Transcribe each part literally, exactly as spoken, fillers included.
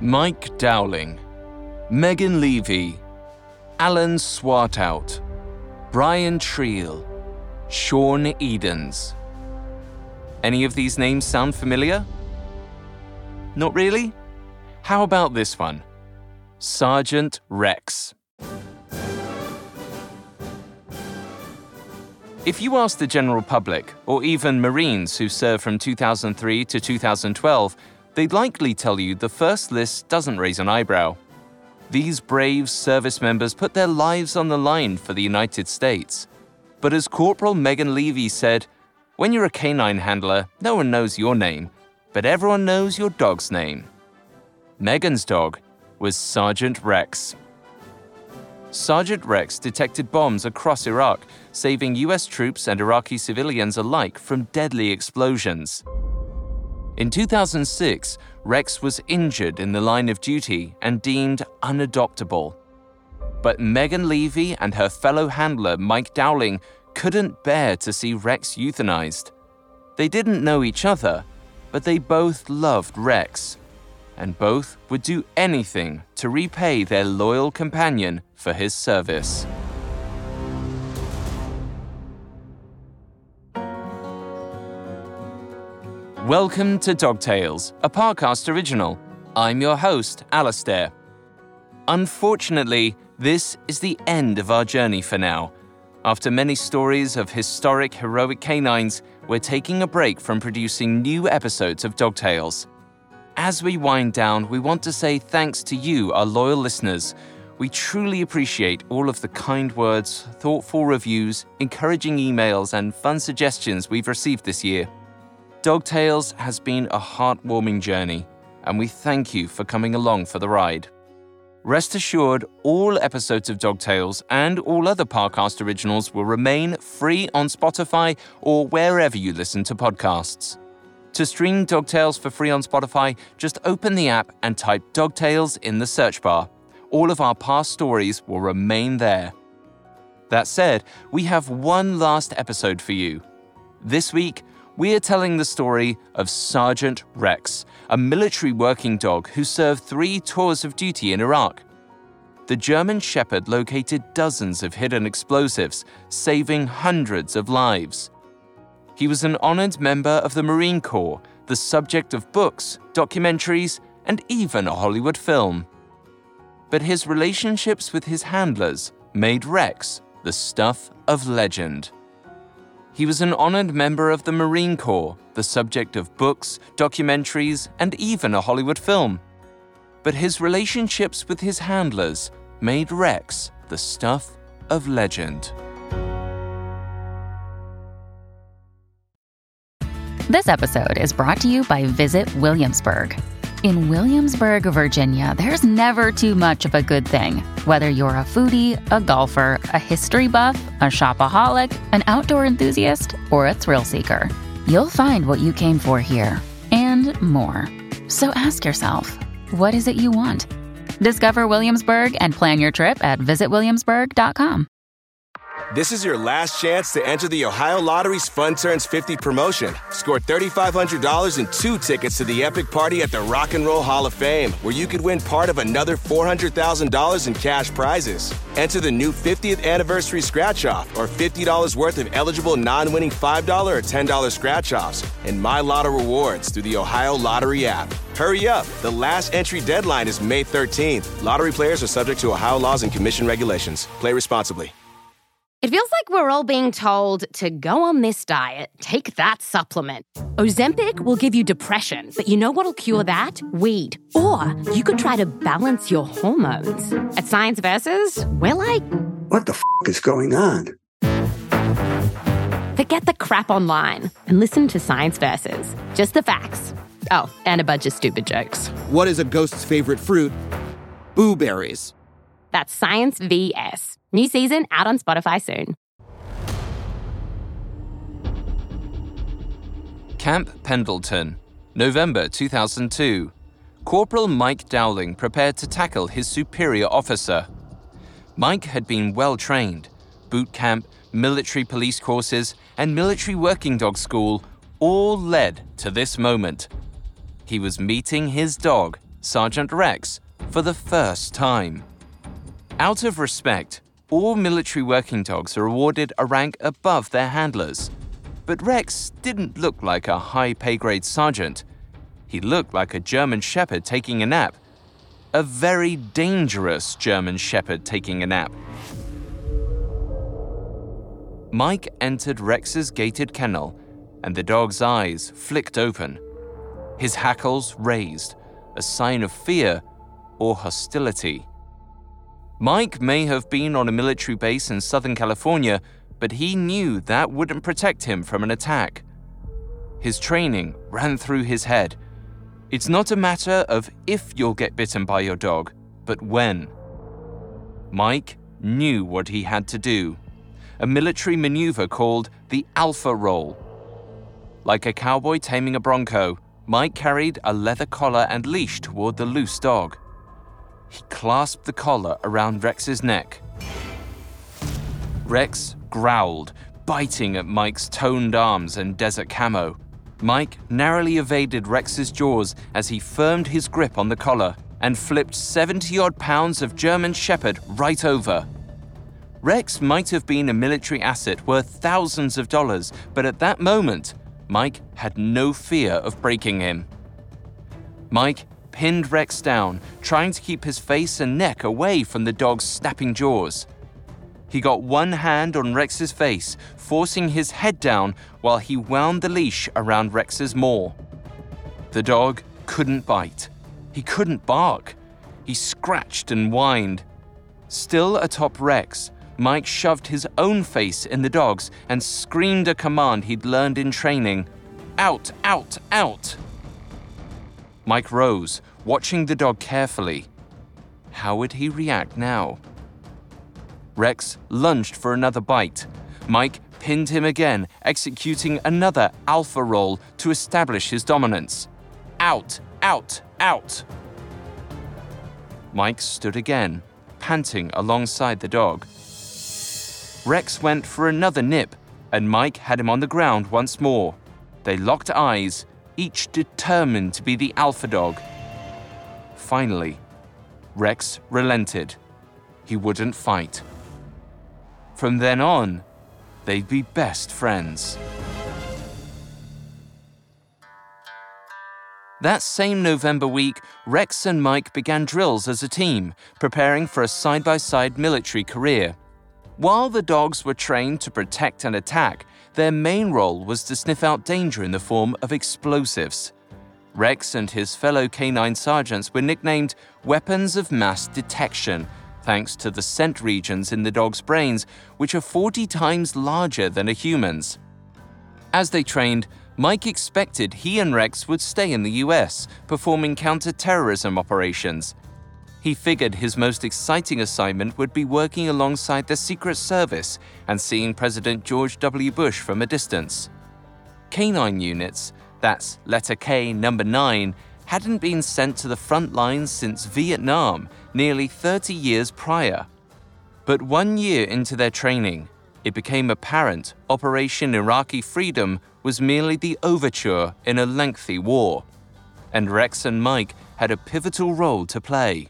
Mike Dowling, Megan Levy, Alan Swartout, Brian Treel, Sean Edens. Any of these names sound familiar? Not really? How about this one? Sergeant Rex. If you ask the general public, or even Marines who served from two thousand three to two thousand twelve, they'd likely tell you the first list doesn't raise an eyebrow. These brave service members put their lives on the line for the United States. But as Corporal Megan Levy said, when you're a canine handler, no one knows your name, but everyone knows your dog's name. Megan's dog was Sergeant Rex. Sergeant Rex detected bombs across Iraq, saving U S troops and Iraqi civilians alike from deadly explosions. In two thousand six, Rex was injured in the line of duty and deemed unadoptable. But Megan Levy and her fellow handler Mike Dowling couldn't bear to see Rex euthanized. They didn't know each other, but they both loved Rex, and both would do anything to repay their loyal companion for his service. Welcome to Dog Tales, a Parcast original. I'm your host, Alastair. Unfortunately, this is the end of our journey for now. After many stories of historic, heroic canines, we're taking a break from producing new episodes of Dog Tales. As we wind down, we want to say thanks to you, our loyal listeners. We truly appreciate all of the kind words, thoughtful reviews, encouraging emails, and fun suggestions we've received this year. Dog Tales has been a heartwarming journey, and we thank you for coming along for the ride. Rest assured, all episodes of Dog Tales and all other Parcast originals will remain free on Spotify or wherever you listen to podcasts. To stream Dog Tales for free on Spotify, just open the app and type Dog Tales in the search bar. All of our past stories will remain there. That said, we have one last episode for you. This week, we are telling the story of Sergeant Rex, a military working dog who served three tours of duty in Iraq. The German Shepherd located dozens of hidden explosives, saving hundreds of lives. He was an honored member of the Marine Corps, the subject of books, documentaries, and even a Hollywood film. But his relationships with his handlers made Rex the stuff of legend. He was an honored member of the Marine Corps, the subject of books, documentaries, and even a Hollywood film. But his relationships with his handlers made Rex the stuff of legend. This episode is brought to you by Visit Williamsburg. In Williamsburg, Virginia, there's never too much of a good thing. Whether you're a foodie, a golfer, a history buff, a shopaholic, an outdoor enthusiast, or a thrill seeker, you'll find what you came for here and more. So ask yourself, what is it you want? Discover Williamsburg and plan your trip at visit williamsburg dot com. This is your last chance to enter the Ohio Lottery's Fun Turns fifty promotion. Score three thousand five hundred dollars and two tickets to the epic party at the Rock and Roll Hall of Fame, where you could win part of another four hundred thousand dollars in cash prizes. Enter the new fiftieth anniversary scratch-off or fifty dollars worth of eligible non-winning five dollars or ten dollars scratch-offs and My Lotto rewards through the Ohio Lottery app. Hurry up. The last entry deadline is May thirteenth. Lottery players are subject to Ohio laws and commission regulations. Play responsibly. It feels like we're all being told to go on this diet, take that supplement. Ozempic will give you depression, but you know what'll cure that? Weed. Or you could try to balance your hormones. At Science Versus, we're like... What the f*** is going on? Forget the crap online and listen to Science Versus. Just the facts. Oh, and a bunch of stupid jokes. What is a ghost's favorite fruit? Blueberries. That's Science V S. New season out on Spotify soon. Camp Pendleton, November two thousand two. Corporal Mike Dowling prepared to tackle his superior officer. Mike had been well-trained. Boot camp, military police courses, and military working dog school all led to this moment. He was meeting his dog Sergeant Rex, for the first time. Out of respect, all military working dogs are awarded a rank above their handlers. But Rex didn't look like a high pay-grade sergeant. He looked like a German Shepherd taking a nap. A very dangerous German Shepherd taking a nap. Mike entered Rex's gated kennel, and the dog's eyes flicked open. His hackles raised, a sign of fear or hostility. Mike may have been on a military base in Southern California, but he knew that wouldn't protect him from an attack. His training ran through his head. It's not a matter of if you'll get bitten by your dog, but when. Mike knew what he had to do, a military maneuver called the Alpha Roll. Like a cowboy taming a bronco, Mike carried a leather collar and leash toward the loose dog. He clasped the collar around Rex's neck. Rex growled, biting at Mike's toned arms and desert camo. Mike narrowly evaded Rex's jaws as he firmed his grip on the collar and flipped seventy-odd pounds of German Shepherd right over. Rex might have been a military asset worth thousands of dollars, but at that moment, Mike had no fear of breaking him. Mike pinned Rex down, trying to keep his face and neck away from the dog's snapping jaws. He got one hand on Rex's face, forcing his head down while he wound the leash around Rex's maw. The dog couldn't bite. He couldn't bark. He scratched and whined. Still atop Rex, Mike shoved his own face in the dog's and screamed a command he'd learned in training. Out, out, out! Mike rose, watching the dog carefully. How would he react now? Rex lunged for another bite. Mike pinned him again, executing another alpha roll to establish his dominance. Out, out, out! Mike stood again, panting alongside the dog. Rex went for another nip, and Mike had him on the ground once more. They locked eyes, each determined to be the alpha dog. Finally, Rex relented. He wouldn't fight. From then on, they'd be best friends. That same November week, Rex and Mike began drills as a team, preparing for a side-by-side military career. While the dogs were trained to protect and attack, their main role was to sniff out danger in the form of explosives. Rex and his fellow canine sergeants were nicknamed Weapons of Mass Detection, thanks to the scent regions in the dog's brains, which are forty times larger than a human's. As they trained, Mike expected he and Rex would stay in the U S, performing counter-terrorism operations. He figured his most exciting assignment would be working alongside the Secret Service and seeing President George W. Bush from a distance. Canine units, that's letter K number nine, hadn't been sent to the front lines since Vietnam, nearly thirty years prior. But one year into their training, it became apparent Operation Iraqi Freedom was merely the overture in a lengthy war, and Rex and Mike had a pivotal role to play.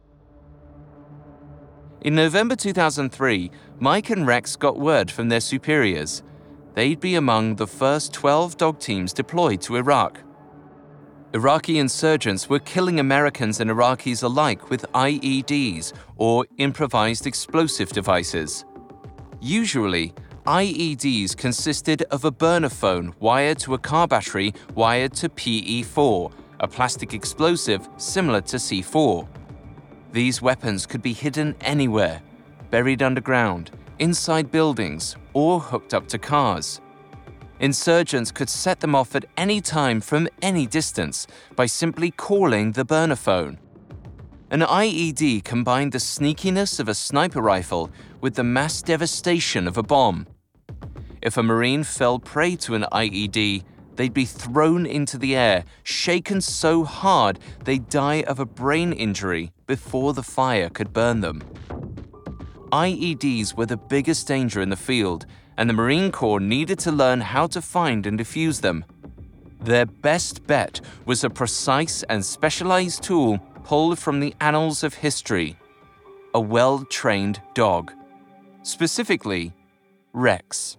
In November two thousand three, Mike and Rex got word from their superiors. They'd be among the first twelve dog teams deployed to Iraq. Iraqi insurgents were killing Americans and Iraqis alike with I E Ds, or improvised explosive devices. Usually, I E Ds consisted of a burner phone wired to a car battery wired to P E four, a plastic explosive similar to C four. These weapons could be hidden anywhere, buried underground, inside buildings, or hooked up to cars. Insurgents could set them off at any time from any distance by simply calling the burner phone. An I E D combined the sneakiness of a sniper rifle with the mass devastation of a bomb. If a Marine fell prey to an I E D, they'd be thrown into the air, shaken so hard they'd die of a brain injury before the fire could burn them. I E Ds were the biggest danger in the field, and the Marine Corps needed to learn how to find and defuse them. Their best bet was a precise and specialized tool pulled from the annals of history: a well-trained dog. Specifically, Rex.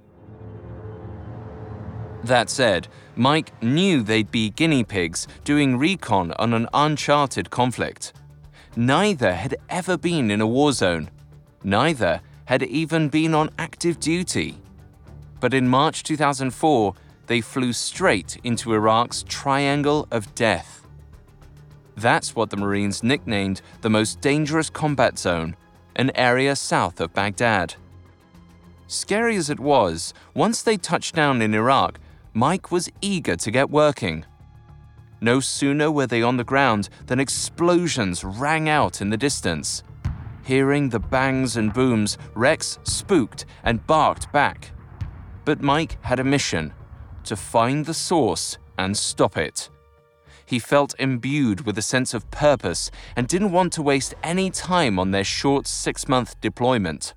That said, Mike knew they'd be guinea pigs doing recon on an uncharted conflict. Neither had ever been in a war zone. Neither had even been on active duty. But in March two thousand four, they flew straight into Iraq's Triangle of Death. That's what the Marines nicknamed the most dangerous combat zone, an area south of Baghdad. Scary as it was, once they touched down in Iraq, Mike was eager to get working. No sooner were they on the ground than explosions rang out in the distance. Hearing the bangs and booms, Rex spooked and barked back. But Mike had a mission: to find the source and stop it. He felt imbued with a sense of purpose and didn't want to waste any time on their short six-month deployment.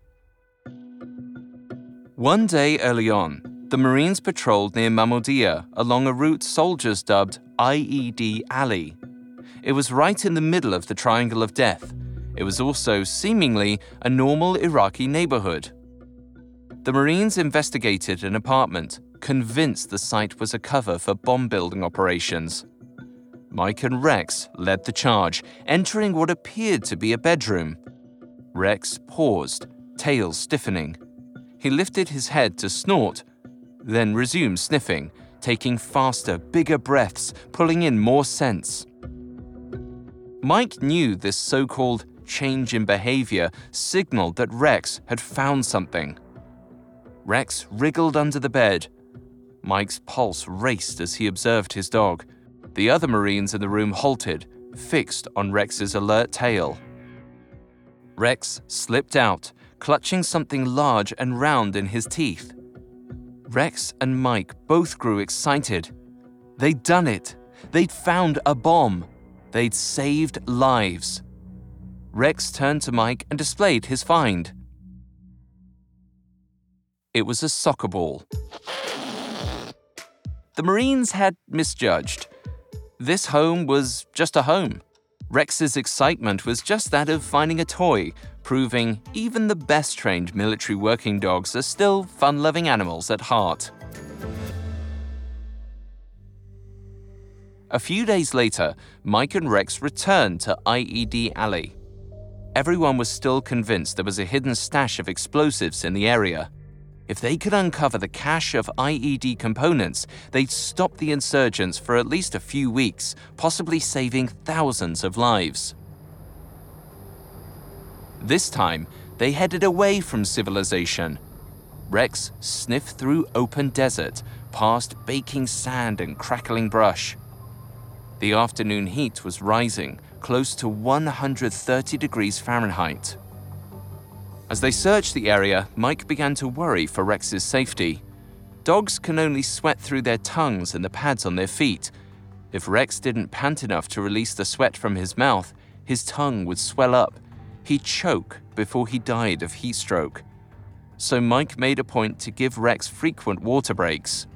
One day early on, the Marines patrolled near Mahmoudiya along a route soldiers dubbed I E D Alley. It was right in the middle of the Triangle of Death. It was also, seemingly, a normal Iraqi neighborhood. The Marines investigated an apartment, convinced the site was a cover for bomb-building operations. Mike and Rex led the charge, entering what appeared to be a bedroom. Rex paused, tail stiffening. He lifted his head to snort, then resumed sniffing, taking faster, bigger breaths, pulling in more scents. Mike knew this so-called change in behavior signaled that Rex had found something. Rex wriggled under the bed. Mike's pulse raced as he observed his dog. The other Marines in the room halted, fixed on Rex's alert tail. Rex slipped out, clutching something large and round in his teeth. Rex and Mike both grew excited. They'd done it. They'd found a bomb. They'd saved lives. Rex turned to Mike and displayed his find. It was a soccer ball. The Marines had misjudged. This home was just a home. Rex's excitement was just that of finding a toy, proving even the best-trained military working dogs are still fun-loving animals at heart. A few days later, Mike and Rex returned to I E D Alley. Everyone was still convinced there was a hidden stash of explosives in the area. If they could uncover the cache of I E D components, they'd stop the insurgents for at least a few weeks, possibly saving thousands of lives. This time, they headed away from civilization. Rex sniffed through open desert, past baking sand and crackling brush. The afternoon heat was rising, close to one hundred thirty degrees Fahrenheit. As they searched the area, Mike began to worry for Rex's safety. Dogs can only sweat through their tongues and the pads on their feet. If Rex didn't pant enough to release the sweat from his mouth, his tongue would swell up. He'd choke before he died of heat stroke. So Mike made a point to give Rex frequent water breaks.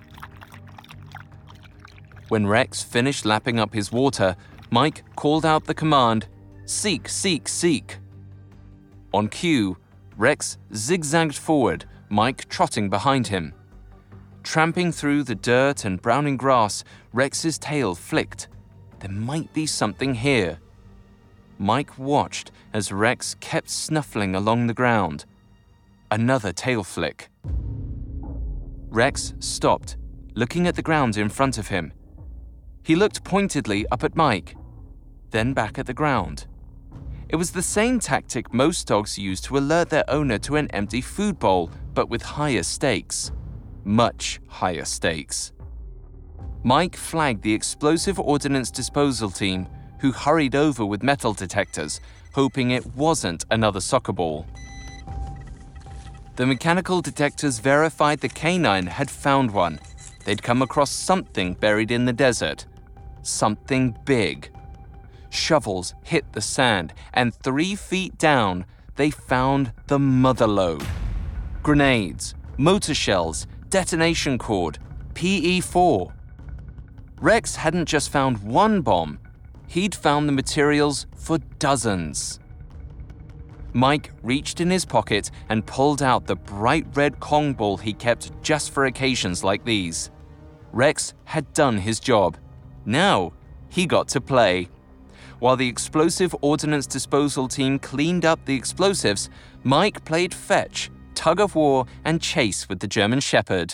When Rex finished lapping up his water, Mike called out the command, "Seek, seek, seek." On cue, Rex zigzagged forward, Mike trotting behind him. Tramping through the dirt and browning grass, Rex's tail flicked. There might be something here. Mike watched as Rex kept snuffling along the ground. Another tail flick. Rex stopped, looking at the ground in front of him. He looked pointedly up at Mike, then back at the ground. It was the same tactic most dogs use to alert their owner to an empty food bowl, but with higher stakes. Much higher stakes. Mike flagged the explosive ordnance disposal team, who hurried over with metal detectors, hoping it wasn't another soccer ball. The mechanical detectors verified the canine had found one. They'd come across something buried in the desert. Something big. Shovels hit the sand, and three feet down, they found the mother lode. Grenades, motor shells, detonation cord, P E four. Rex hadn't just found one bomb, he'd found the materials for dozens. Mike reached in his pocket and pulled out the bright red Kong ball he kept just for occasions like these. Rex had done his job. Now, he got to play. While the explosive ordnance disposal team cleaned up the explosives, Mike played fetch, tug of war, and chase with the German Shepherd.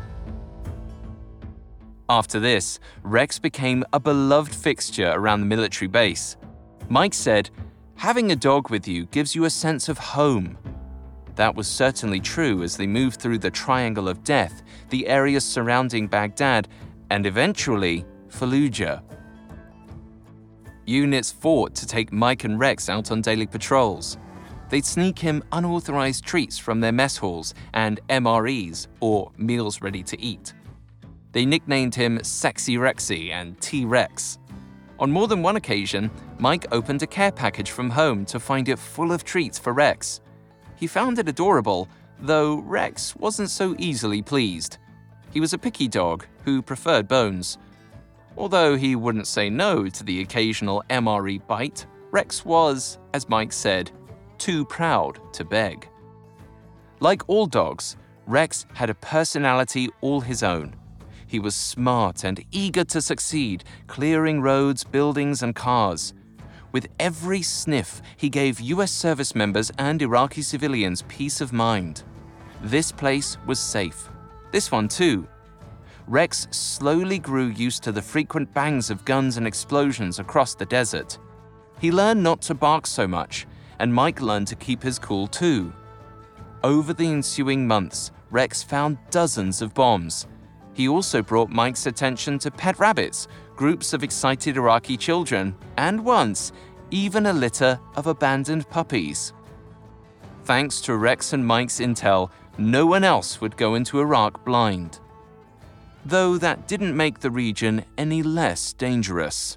After this, Rex became a beloved fixture around the military base. Mike said, "Having a dog with you gives you a sense of home." That was certainly true as they moved through the Triangle of Death, the areas surrounding Baghdad, and eventually Fallujah. Units fought to take Mike and Rex out on daily patrols. They'd sneak him unauthorized treats from their mess halls and M R Es, or meals ready to eat. They nicknamed him Sexy Rexy and T-Rex. On more than one occasion, Mike opened a care package from home to find it full of treats for Rex. He found it adorable, though Rex wasn't so easily pleased. He was a picky dog who preferred bones. Although he wouldn't say no to the occasional M R E bite, Rex was, as Mike said, too proud to beg. Like all dogs, Rex had a personality all his own. He was smart and eager to succeed, clearing roads, buildings, and cars. With every sniff, he gave U S service members and Iraqi civilians peace of mind. This place was safe. This one too. Rex slowly grew used to the frequent bangs of guns and explosions across the desert. He learned not to bark so much, and Mike learned to keep his cool too. Over the ensuing months, Rex found dozens of bombs. He also brought Mike's attention to pet rabbits, groups of excited Iraqi children, and once, even a litter of abandoned puppies. Thanks to Rex and Mike's intel, no one else would go into Iraq blind. Though that didn't make the region any less dangerous.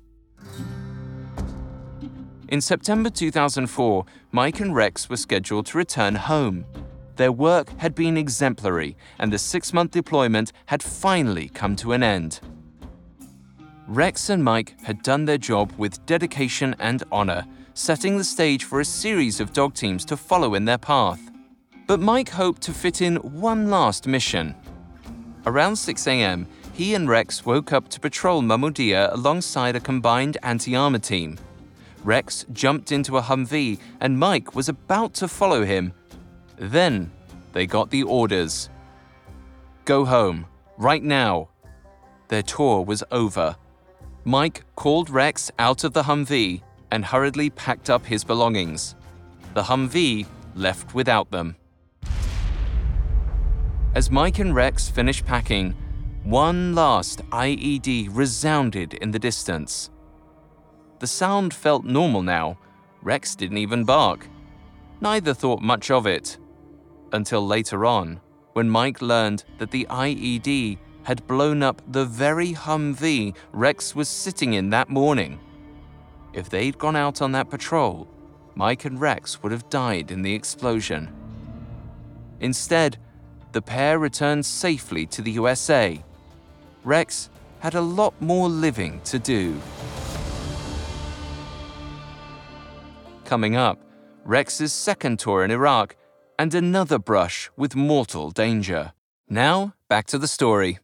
In September two thousand four, Mike and Rex were scheduled to return home. Their work had been exemplary, and the six-month deployment had finally come to an end. Rex and Mike had done their job with dedication and honor, setting the stage for a series of dog teams to follow in their path. But Mike hoped to fit in one last mission. Around six a.m., he and Rex woke up to patrol Mahmudiyah alongside a combined anti-armor team. Rex jumped into a Humvee, and Mike was about to follow him. Then they got the orders. Go home, right now. Their tour was over. Mike called Rex out of the Humvee and hurriedly packed up his belongings. The Humvee left without them. As Mike and Rex finished packing, one last I E D resounded in the distance. The sound felt normal now. Rex didn't even bark. Neither thought much of it. Until later on, when Mike learned that the I E D had blown up the very Humvee Rex was sitting in that morning. If they'd gone out on that patrol, Mike and Rex would have died in the explosion. Instead, the pair returned safely to the U S A. Rex had a lot more living to do. Coming up, Rex's second tour in Iraq and another brush with mortal danger. Now, back to the story.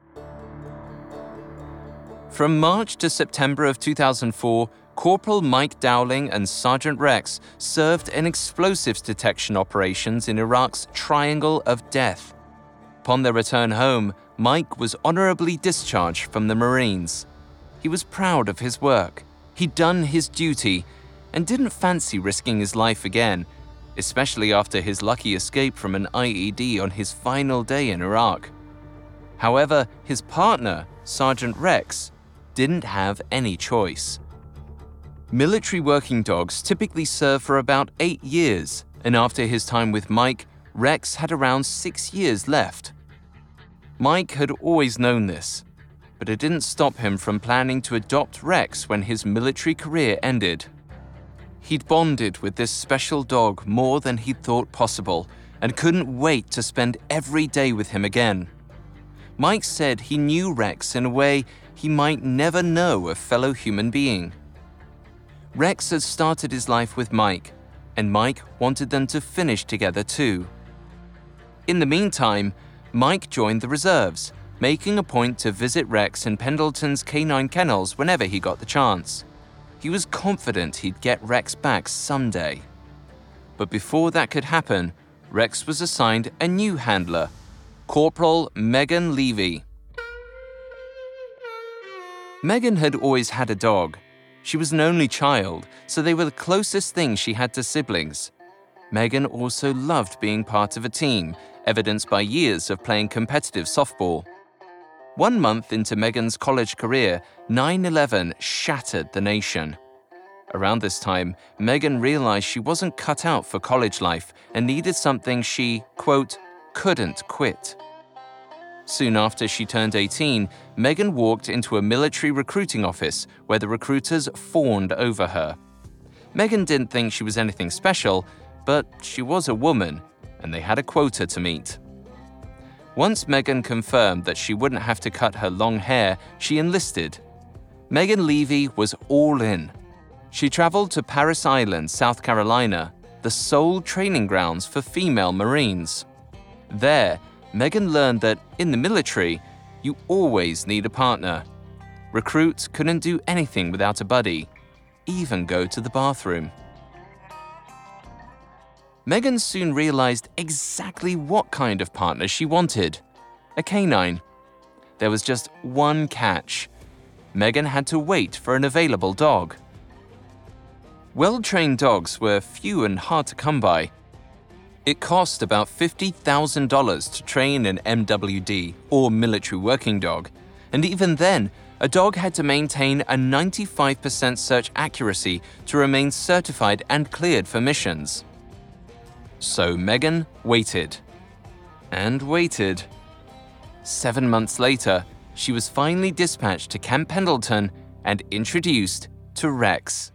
From March to September of two thousand four, Corporal Mike Dowling and Sergeant Rex served in explosives detection operations in Iraq's Triangle of Death. Upon their return home, Mike was honorably discharged from the Marines. He was proud of his work. He'd done his duty and didn't fancy risking his life again, especially after his lucky escape from an I E D on his final day in Iraq. However, his partner, Sergeant Rex, didn't have any choice. Military working dogs typically serve for about eight years, and after his time with Mike, Rex had around six years left. Mike had always known this, but it didn't stop him from planning to adopt Rex when his military career ended. He'd bonded with this special dog more than he'd thought possible and couldn't wait to spend every day with him again. Mike said he knew Rex in a way he might never know a fellow human being. Rex had started his life with Mike, and Mike wanted them to finish together too. In the meantime, Mike joined the reserves, making a point to visit Rex in Pendleton's canine kennels whenever he got the chance. He was confident he'd get Rex back someday. But before that could happen, Rex was assigned a new handler, Corporal Megan Levy. Megan had always had a dog. She was an only child, so they were the closest thing she had to siblings. Megan also loved being part of a team, evidenced by years of playing competitive softball. One month into Megan's college career, nine eleven shattered the nation. Around this time, Megan realized she wasn't cut out for college life and needed something she, quote, couldn't quit. Soon after she turned eighteen, Megan walked into a military recruiting office where the recruiters fawned over her. Megan didn't think she was anything special, but she was a woman, and they had a quota to meet. Once Megan confirmed that she wouldn't have to cut her long hair, she enlisted. Megan Levy was all in. She traveled to Parris Island, South Carolina, the sole training grounds for female Marines. There, Megan learned that in the military, you always need a partner. Recruits couldn't do anything without a buddy, even go to the bathroom. Megan soon realized exactly what kind of partner she wanted: a canine. There was just one catch. Megan had to wait for an available dog. Well-trained dogs were few and hard to come by. It cost about fifty thousand dollars to train an M W D, or military working dog, and even then, a dog had to maintain a ninety-five percent search accuracy to remain certified and cleared for missions. So Megan waited. And waited. Seven months later, she was finally dispatched to Camp Pendleton and introduced to Rex.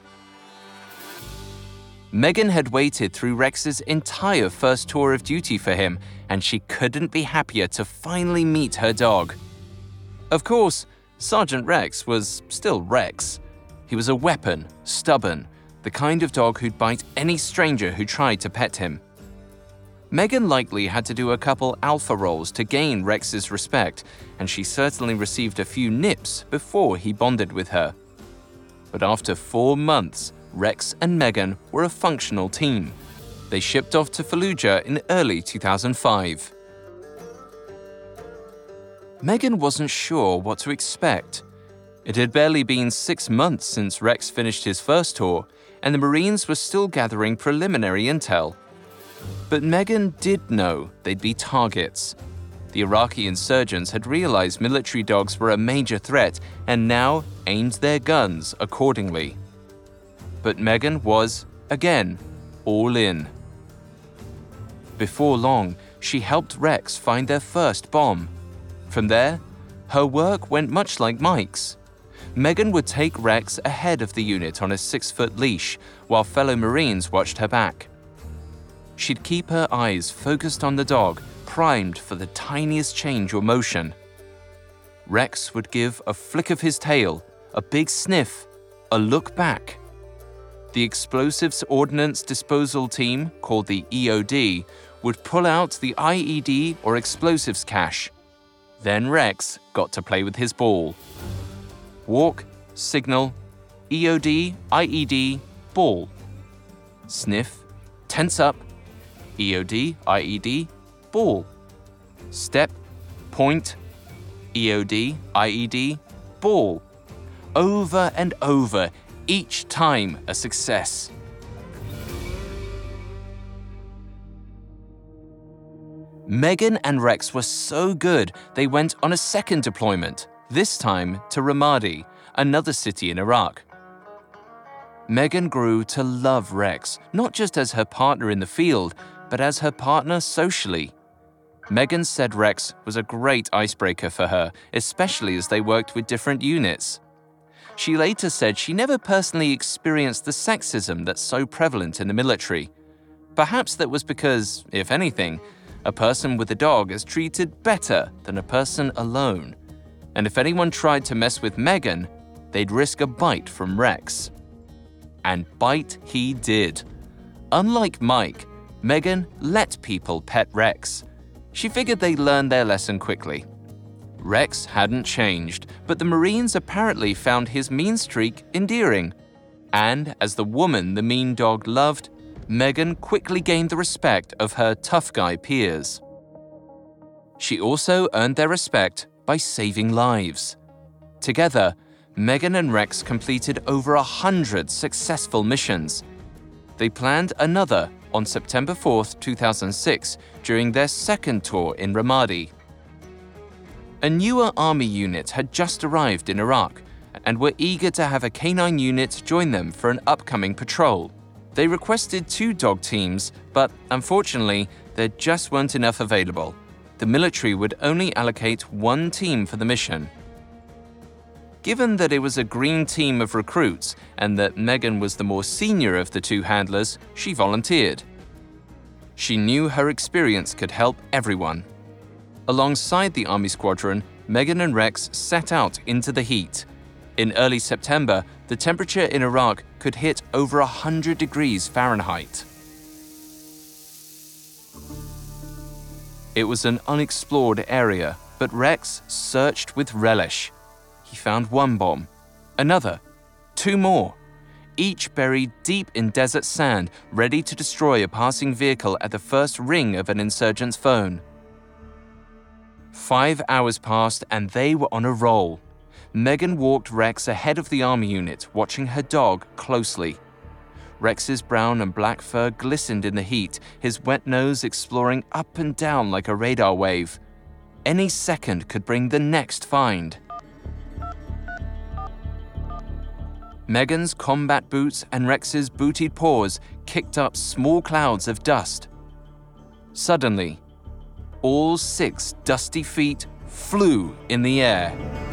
Megan had waited through Rex's entire first tour of duty for him, and she couldn't be happier to finally meet her dog. Of course, Sergeant Rex was still Rex. He was a weapon, stubborn, the kind of dog who'd bite any stranger who tried to pet him. Megan likely had to do a couple alpha rolls to gain Rex's respect, and she certainly received a few nips before he bonded with her. But after four months, Rex and Megan were a functional team. They shipped off to Fallujah in early two thousand five. Megan wasn't sure what to expect. It had barely been six months since Rex finished his first tour, and the Marines were still gathering preliminary intel. But Megan did know they'd be targets. The Iraqi insurgents had realized military dogs were a major threat and now aimed their guns accordingly. But Megan was, again, all in. Before long, she helped Rex find their first bomb. From there, her work went much like Mike's. Megan would take Rex ahead of the unit on a six-foot leash, while fellow Marines watched her back. She'd keep her eyes focused on the dog, primed for the tiniest change or motion. Rex would give a flick of his tail, a big sniff, a look back. The Explosives Ordnance Disposal Team, called the E O D, would pull out the I E D or explosives cache. Then Rex got to play with his ball. Walk, signal, E O D, I E D, ball. Sniff, tense up, E O D, I E D, ball. Step, point, E O D, I E D, ball. Over and over, each time a success. Megan and Rex were so good, they went on a second deployment, this time to Ramadi, another city in Iraq. Megan grew to love Rex, not just as her partner in the field, but as her partner socially. Megan said Rex was a great icebreaker for her, especially as they worked with different units. She later said she never personally experienced the sexism that's so prevalent in the military. Perhaps that was because, if anything, a person with a dog is treated better than a person alone. and if anyone tried to mess with Megan, they'd risk a bite from Rex. And bite he did. Unlike Mike, Megan let people pet Rex. She figured they'd learn their lesson quickly. Rex hadn't changed, but the Marines apparently found his mean streak endearing. And as the woman the mean dog loved, Megan quickly gained the respect of her tough guy peers. She also earned their respect by saving lives. Together, Megan and Rex completed over a hundred successful missions. They planned another on September fourth, two thousand six, during their second tour in Ramadi. A newer army unit had just arrived in Iraq and were eager to have a canine unit join them for an upcoming patrol. They requested two dog teams, but unfortunately, there just weren't enough available. The military would only allocate one team for the mission. Given that it was a green team of recruits and that Megan was the more senior of the two handlers, she volunteered. She knew her experience could help everyone. Alongside the Army squadron, Megan and Rex set out into the heat. In early September, the temperature in Iraq could hit over one hundred degrees Fahrenheit. It was an unexplored area, but Rex searched with relish. He found one bomb, another, two more, each buried deep in desert sand, ready to destroy a passing vehicle at the first ring of an insurgent's phone. Five hours passed and they were on a roll. Megan walked Rex ahead of the army unit, watching her dog closely. Rex's brown and black fur glistened in the heat, his wet nose exploring up and down like a radar wave. Any second could bring the next find. Megan's combat boots and Rex's booted paws kicked up small clouds of dust. Suddenly, all six dusty feet flew in the air.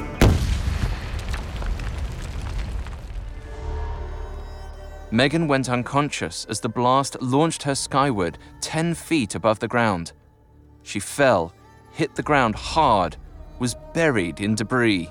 Megan went unconscious as the blast launched her skyward ten feet above the ground. She fell, hit the ground hard, was buried in debris.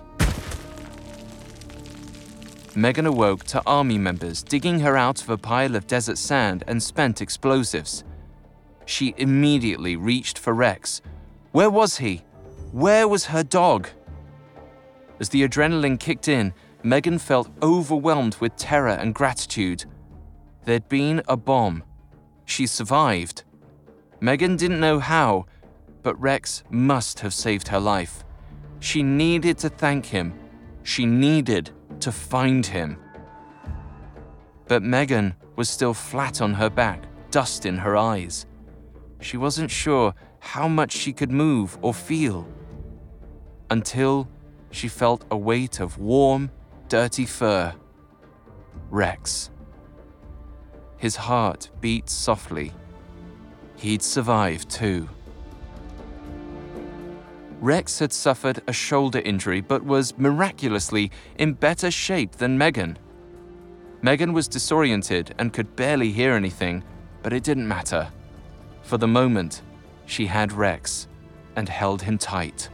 Megan awoke to army members digging her out of a pile of desert sand and spent explosives. She immediately reached for Rex. Where was he? Where was her dog? As the adrenaline kicked in, Megan felt overwhelmed with terror and gratitude. There'd been a bomb. She survived. Megan didn't know how, but Rex must have saved her life. She needed to thank him. She needed to find him. But Megan was still flat on her back, dust in her eyes. She wasn't sure how much she could move or feel. Until she felt a weight of warm, dirty fur. Rex. His heart beat softly. He'd survived too. Rex had suffered a shoulder injury but was miraculously in better shape than Megan. Megan was disoriented and could barely hear anything, but it didn't matter. For the moment, she had Rex and held him tight.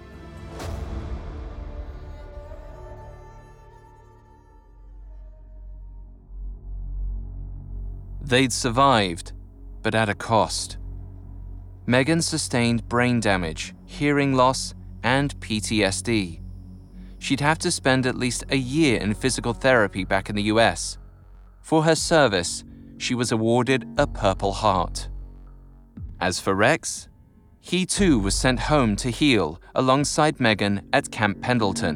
They'd survived, but at a cost. Megan sustained brain damage, hearing loss, and P T S D. She'd have to spend at least a year in physical therapy back in the U S. For her service, she was awarded a Purple Heart. As for Rex, he too was sent home to heal alongside Megan at Camp Pendleton.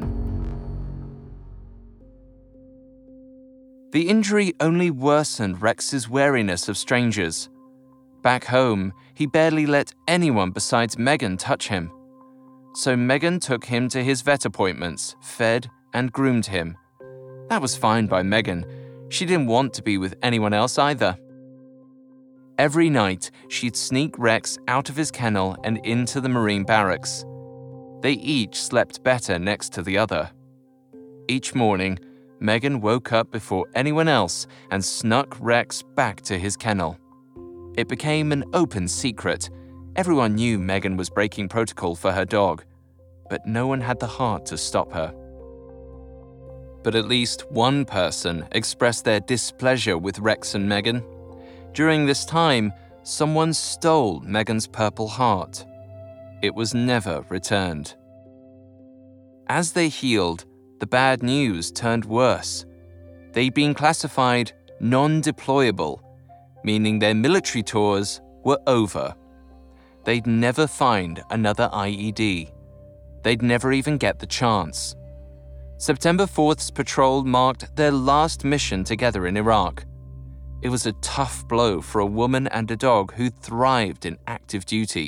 The injury only worsened Rex's wariness of strangers. Back home, he barely let anyone besides Megan touch him. So Megan took him to his vet appointments, fed and groomed him. That was fine by Megan. She didn't want to be with anyone else either. Every night, she'd sneak Rex out of his kennel and into the Marine barracks. They each slept better next to the other. Each morning, Megan woke up before anyone else and snuck Rex back to his kennel. It became an open secret. Everyone knew Megan was breaking protocol for her dog. but no one had the heart to stop her. But at least one person expressed their displeasure with Rex and Megan. During this time, someone stole Megan's purple heart. It was never returned. As they healed, the bad news turned worse. They'd been classified non-deployable, meaning their military tours were over. They'd never find another I E D. They'd never even get the chance. September fourth's patrol marked their last mission together in Iraq. It was a tough blow for a woman and a dog who thrived in active duty.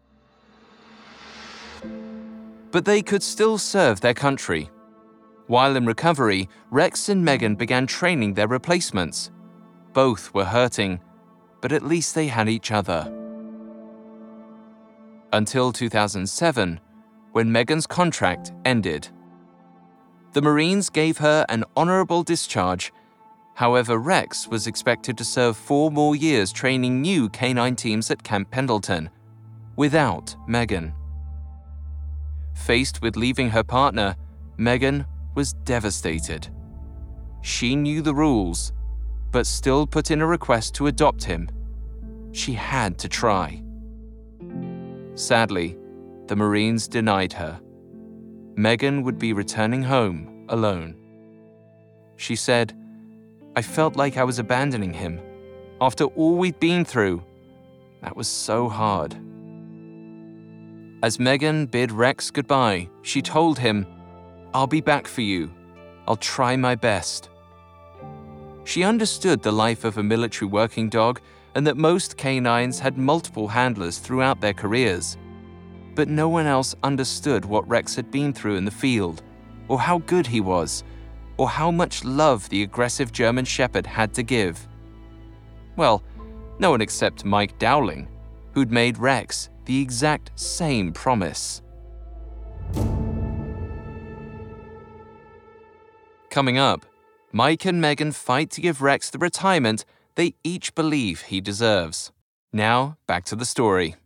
But they could still serve their country. While in recovery, Rex and Megan began training their replacements. Both were hurting, but at least they had each other. Until two thousand seven, when Megan's contract ended. The Marines gave her an honorable discharge. However, Rex was expected to serve four more years training new canine teams at Camp Pendleton, without Megan. Faced with leaving her partner, Megan was devastated. She knew the rules, but still put in a request to adopt him. She had to try. Sadly, the Marines denied her. Megan would be returning home alone. She said, "I felt like I was abandoning him. After all we'd been through, that was so hard." As Megan bid Rex goodbye, she told him, "I'll be back for you. I'll try my best." She understood the life of a military working dog and that most canines had multiple handlers throughout their careers. But no one else understood what Rex had been through in the field, or how good he was, or how much love the aggressive German Shepherd had to give. Well, no one except Mike Dowling, who'd made Rex the exact same promise. Coming up, Mike and Megan fight to give Rex the retirement they each believe he deserves. Now, back to the story.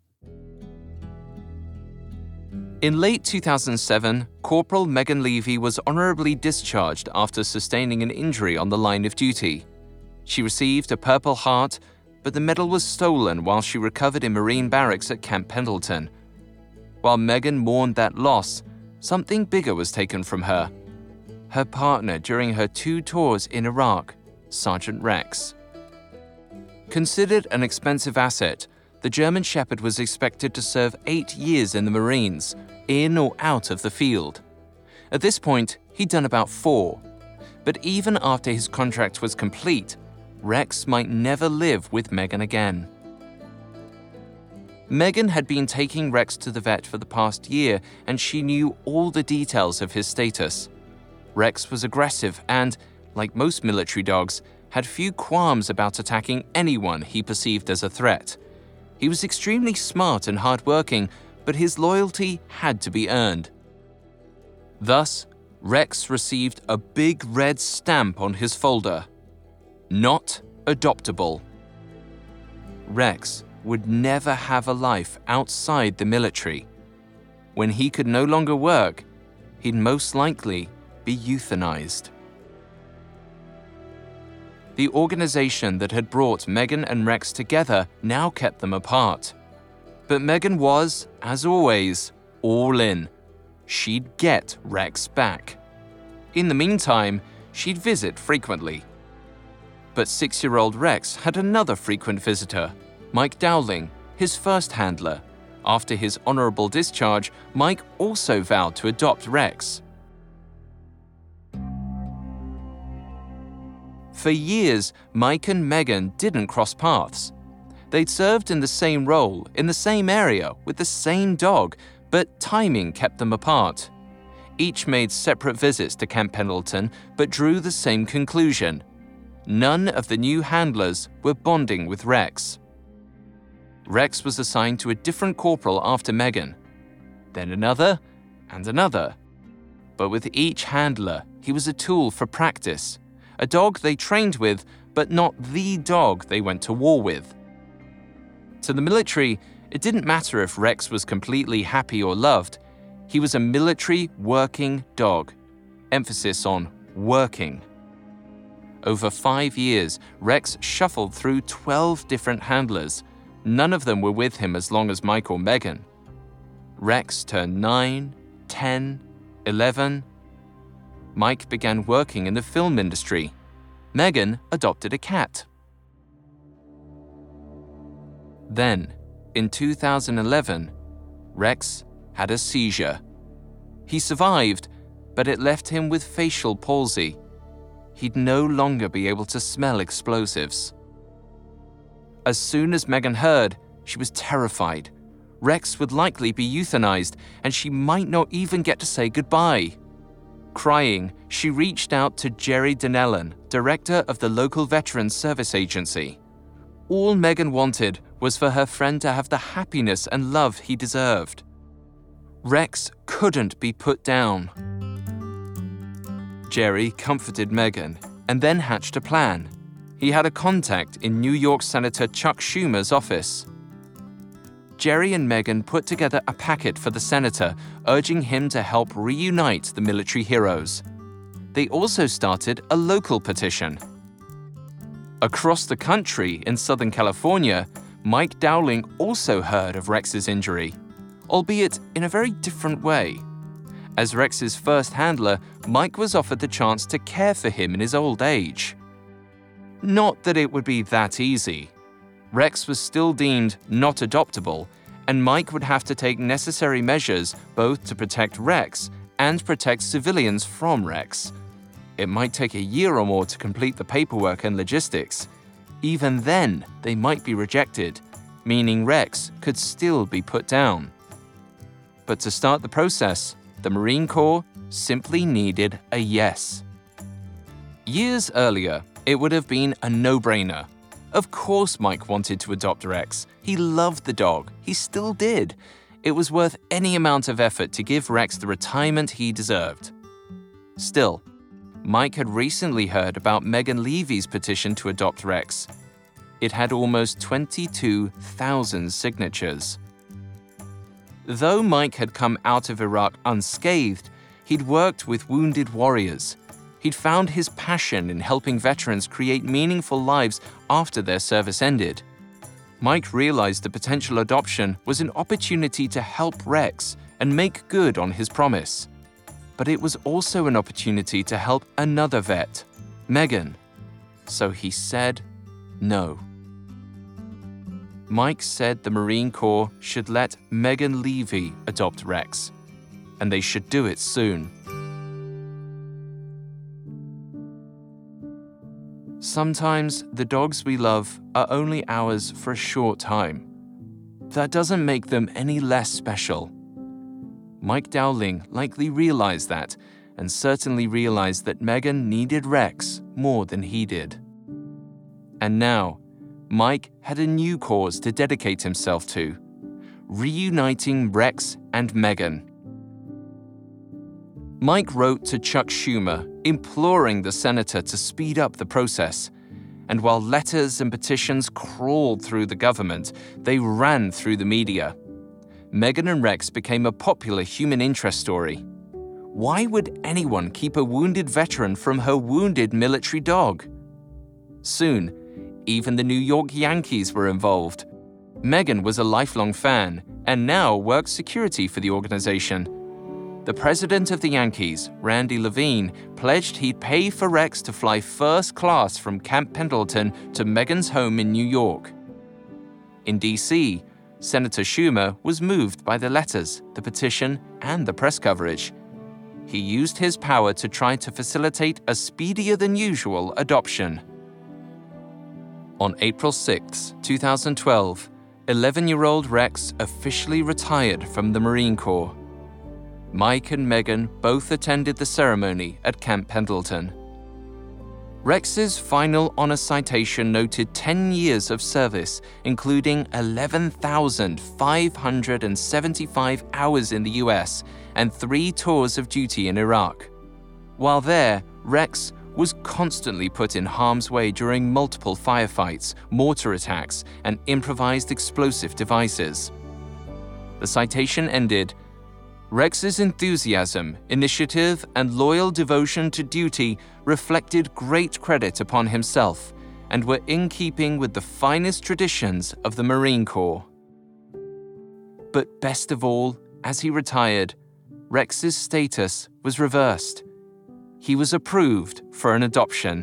In late two thousand seven, Corporal Megan Levy was honorably discharged after sustaining an injury on the line of duty. She received a Purple Heart, but the medal was stolen while she recovered in Marine barracks at Camp Pendleton. While Megan mourned that loss, something bigger was taken from her. Her partner during her two tours in Iraq, Sergeant Rex. Considered an expensive asset, the German Shepherd was expected to serve eight years in the Marines, in or out of the field. At this point, he'd done about four. But even after his contract was complete, Rex might never live with Megan again. Megan had been taking Rex to the vet for the past year, and she knew all the details of his status. Rex was aggressive and, like most military dogs, had few qualms about attacking anyone he perceived as a threat. He was extremely smart and hardworking, but his loyalty had to be earned. Thus, Rex received a big red stamp on his folder. Not adoptable. Rex would never have a life outside the military. When he could no longer work, he'd most likely be euthanized. The organization that had brought Megan and Rex together now kept them apart. But Megan was, as always, all in. She'd get Rex back. In the meantime, she'd visit frequently. But six-year-old Rex had another frequent visitor, Mike Dowling, his first handler. After his honorable discharge, Mike also vowed to adopt Rex. For years, Mike and Megan didn't cross paths. They'd served in the same role, in the same area, with the same dog, but timing kept them apart. Each made separate visits to Camp Pendleton, but drew the same conclusion. None of the new handlers were bonding with Rex. Rex was assigned to a different corporal after Megan, then another, and another. But with each handler, he was a tool for practice. A dog they trained with, but not the dog they went to war with. To the military, it didn't matter if Rex was completely happy or loved. He was a military working dog. Emphasis on working. Over five years, Rex shuffled through twelve different handlers. None of them were with him as long as Mike or Megan. Rex turned nine, ten, eleven. Mike began working in the film industry. Megan adopted a cat. Then, in two thousand eleven, Rex had a seizure. He survived, but it left him with facial palsy. He'd no longer be able to smell explosives. As soon as Megan heard, she was terrified. Rex would likely be euthanized, and she might not even get to say goodbye. Crying, she reached out to Jerry Donnellan, director of the local Veterans Service Agency. All Megan wanted was for her friend to have the happiness and love he deserved. Rex couldn't be put down. Jerry comforted Megan and then hatched a plan. He had a contact in New York Senator Chuck Schumer's office. Jerry and Megan put together a packet for the senator, urging him to help reunite the military heroes. They also started a local petition. Across the country in Southern California, Mike Dowling also heard of Rex's injury, albeit in a very different way. As Rex's first handler, Mike was offered the chance to care for him in his old age. Not that it would be that easy. Rex was still deemed not adoptable, and Mike would have to take necessary measures both to protect Rex and protect civilians from Rex. It might take a year or more to complete the paperwork and logistics. Even then, they might be rejected, meaning Rex could still be put down. But to start the process, the Marine Corps simply needed a yes. Years earlier, it would have been a no-brainer. Of course Mike wanted to adopt Rex. He loved the dog. He still did. It was worth any amount of effort to give Rex the retirement he deserved. Still, Mike had recently heard about Megan Levy's petition to adopt Rex. It had almost twenty-two thousand signatures. Though Mike had come out of Iraq unscathed, he'd worked with wounded warriors. He'd found his passion in helping veterans create meaningful lives after their service ended. Mike realized the potential adoption was an opportunity to help Rex and make good on his promise. But it was also an opportunity to help another vet, Megan. So he said no. Mike said the Marine Corps should let Megan Levy adopt Rex, and they should do it soon. Sometimes the dogs we love are only ours for a short time. That doesn't make them any less special. Mike Dowling likely realized that, and certainly realized that Megan needed Rex more than he did. And now, Mike had a new cause to dedicate himself to: reuniting Rex and Megan. Mike wrote to Chuck Schumer, imploring the senator to speed up the process. And while letters and petitions crawled through the government, they ran through the media. Megan and Rex became a popular human interest story. Why would anyone keep a wounded veteran from her wounded military dog? Soon, even the New York Yankees were involved. Megan was a lifelong fan and now worked security for the organization. The president of the Yankees, Randy Levine, pledged he'd pay for Rex to fly first class from Camp Pendleton to Megan's home in New York. In D C, Senator Schumer was moved by the letters, the petition, and the press coverage. He used his power to try to facilitate a speedier-than-usual adoption. On April sixth, two thousand twelve, eleven-year-old Rex officially retired from the Marine Corps. Mike and Megan both attended the ceremony at Camp Pendleton. Rex's final honor citation noted ten years of service, including eleven thousand five hundred seventy-five hours in the U S and three tours of duty in Iraq. While there, Rex was constantly put in harm's way during multiple firefights, mortar attacks, and improvised explosive devices. The citation ended, Rex's enthusiasm, initiative, and loyal devotion to duty reflected great credit upon himself and were in keeping with the finest traditions of the Marine Corps. But best of all, as he retired, Rex's status was reversed. He was approved for an adoption.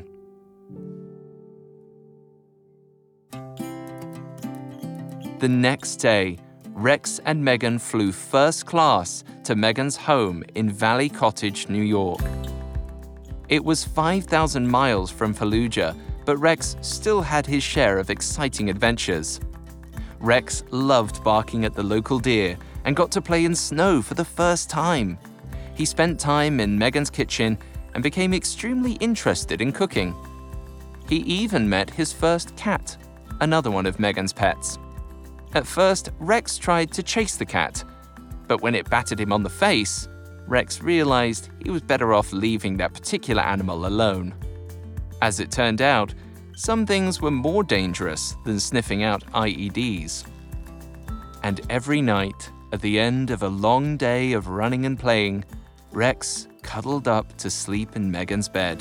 The next day, Rex and Megan flew first class to Megan's home in Valley Cottage, New York. It was five thousand miles from Fallujah, but Rex still had his share of exciting adventures. Rex loved barking at the local deer and got to play in snow for the first time. He spent time in Megan's kitchen and became extremely interested in cooking. He even met his first cat, another one of Megan's pets. At first, Rex tried to chase the cat, but when it battered him on the face, Rex realized he was better off leaving that particular animal alone. As it turned out, some things were more dangerous than sniffing out I E Ds. And every night, at the end of a long day of running and playing, Rex cuddled up to sleep in Megan's bed.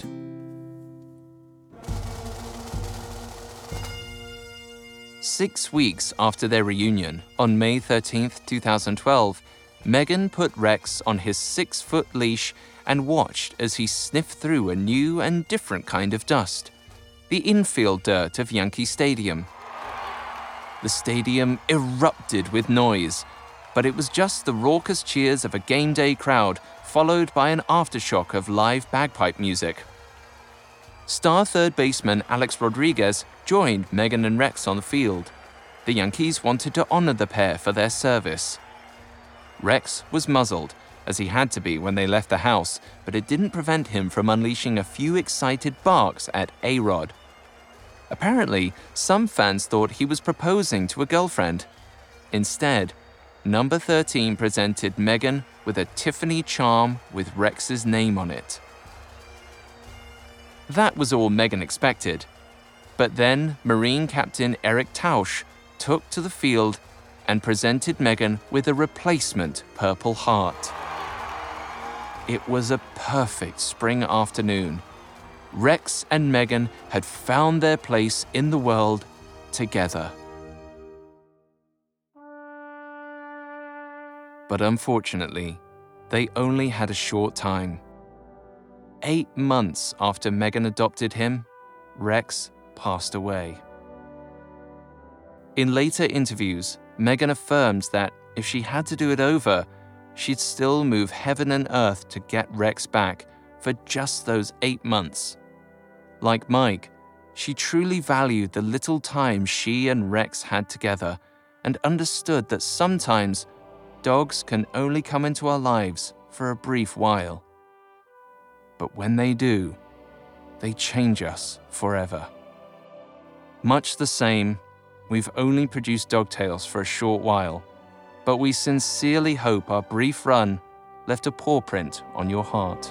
Six weeks after their reunion, on May thirteenth, twenty twelve, Megan put Rex on his six-foot leash and watched as he sniffed through a new and different kind of dust, the infield dirt of Yankee Stadium. The stadium erupted with noise, but it was just the raucous cheers of a game day crowd, followed by an aftershock of live bagpipe music. Star third baseman Alex Rodriguez joined Megan and Rex on the field. The Yankees wanted to honor the pair for their service. Rex was muzzled, as he had to be when they left the house, but it didn't prevent him from unleashing a few excited barks at A-Rod. Apparently, some fans thought he was proposing to a girlfriend. Instead, number thirteen presented Megan with a Tiffany charm with Rex's name on it. That was all Megan expected. But then Marine Captain Eric Tausch took to the field and presented Megan with a replacement Purple Heart. It was a perfect spring afternoon. Rex and Megan had found their place in the world together. But unfortunately, they only had a short time. Eight months after Megan adopted him, Rex passed away. In later interviews, Megan affirms that if she had to do it over, she'd still move heaven and earth to get Rex back for just those eight months. Like Mike, she truly valued the little time she and Rex had together and understood that sometimes dogs can only come into our lives for a brief while. But when they do, they change us forever. Much the same, we've only produced Dog Tales for a short while, but we sincerely hope our brief run left a paw print on your heart.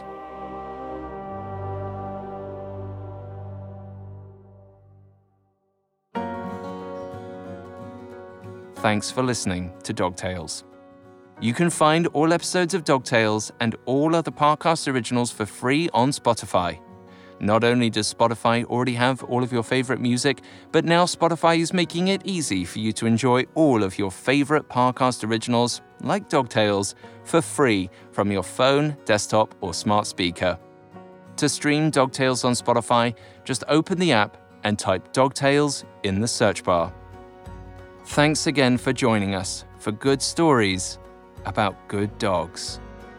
Thanks for listening to Dog Tales. You can find all episodes of Dog Tales and all other Parcast originals for free on Spotify. Not only does Spotify already have all of your favorite music, but now Spotify is making it easy for you to enjoy all of your favorite Parcast originals, like Dog Tales, for free from your phone, desktop, or smart speaker. To stream Dog Tales on Spotify, just open the app and type Dog Tales in the search bar. Thanks again for joining us for good stories about good dogs.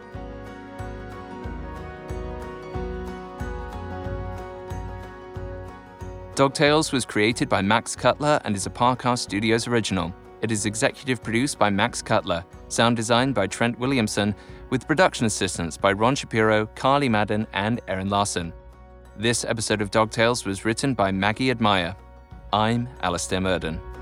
Dog Tales was created by Max Cutler and is a Parcast Studios original. It is executive produced by Max Cutler, sound designed by Trent Williamson, with production assistance by Ron Shapiro, Carly Madden, and Erin Larson. This episode of Dog Tales was written by Maggie Admire. I'm Alistair Murden.